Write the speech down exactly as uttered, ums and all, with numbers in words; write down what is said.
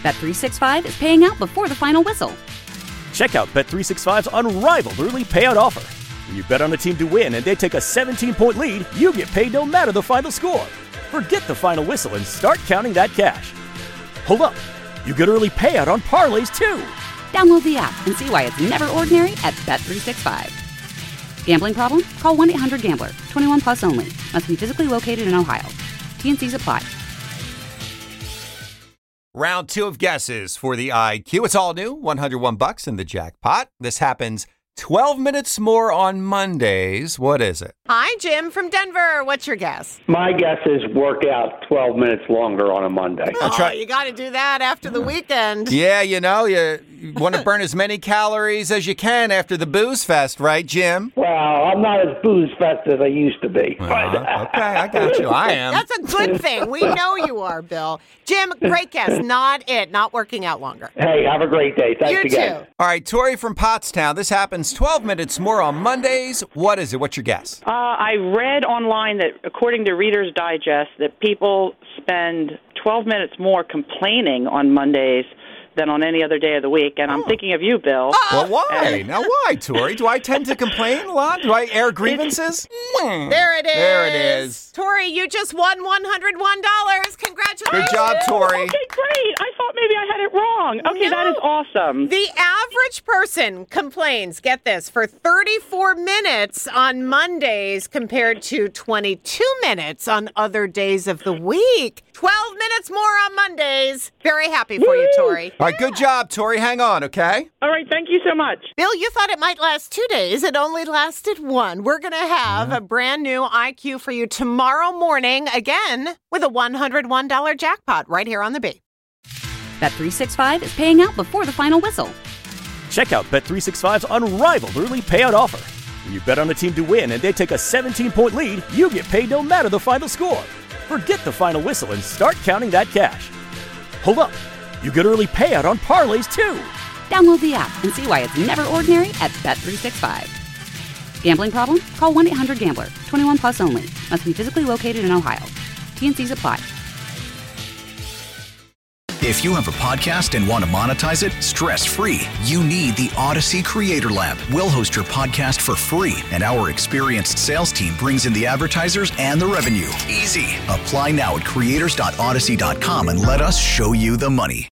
Bet three sixty-five is paying out before the final whistle. Check out Bet three sixty-five's unrivaled early payout offer. When you bet on a team to win and they take a seventeen-point lead, you get paid no matter the final score. Forget the final whistle and start counting that cash. Hold up. You get early payout on parlays, too. Download the app and see why it's never ordinary at Bet three sixty-five. Gambling problem? Call one eight hundred gambler. twenty-one plus only. Must be physically located in Ohio. T N Cs apply. Round two of guesses for the I Q. It's all new, one hundred one bucks in the jackpot. This happens twelve minutes more on Mondays. What is it? Hi, Jim from Denver. What's your guess? My guess is work out twelve minutes longer on a Monday. Oh, try- you got to do that after the weekend. Yeah, you know, you, you want to burn as many calories as you can after the booze fest, right, Jim? Well, I'm not as booze fest as I used to be. Uh-huh. Okay, I got you. I am. That's a good thing. We know you are, Bill. Jim, great guess. Not it. Not working out longer. Hey, have a great day. Thanks you again. too. All right, Tori from Pottstown. This happens twelve minutes more on Mondays. What is it? What's your guess? Uh, I read online that, according to Reader's Digest, that people spend twelve minutes more complaining on Mondays than on any other day of the week. And I'm thinking of you, Bill. Well, why? Now, why, Tori? Do I tend to complain a lot? Do I air grievances? There it is. There it is. Tori, you just won one hundred one dollars. Congratulations. Good job, Tori. Okay, great. I thought maybe I had it wrong. Okay, No. that is awesome. The average person complains, get this, for thirty-four minutes on Mondays compared to twenty-two minutes on other days of the week. twelve minutes more on Mondays. Very happy for you, Tori. All right, good job, Tori. Hang on, okay? All right, thank you so much. Bill, you thought it might last two days. It only lasted one. We're going to have Yeah. a brand new I Q for you tomorrow morning, again, with a one hundred one dollars jackpot right here on the B. Bet three sixty-five is paying out before the final whistle. Check out Bet three sixty-five's unrivaled early payout offer. When you bet on a team to win and they take a seventeen-point lead, you get paid no matter the final score. Forget the final whistle and start counting that cash. Hold up. You get early payout on parlays, too. Download the app and see why it's never ordinary at Bet three sixty-five. Gambling problem? Call one eight hundred gambler. twenty-one plus only. Must be physically located in Ohio. T N Cs apply. If you have a podcast and want to monetize it stress-free, you need the Odyssey Creator Lab. We'll host your podcast for free, and our experienced sales team brings in the advertisers and the revenue. Easy. Apply now at creators dot odyssey dot com and let us show you the money.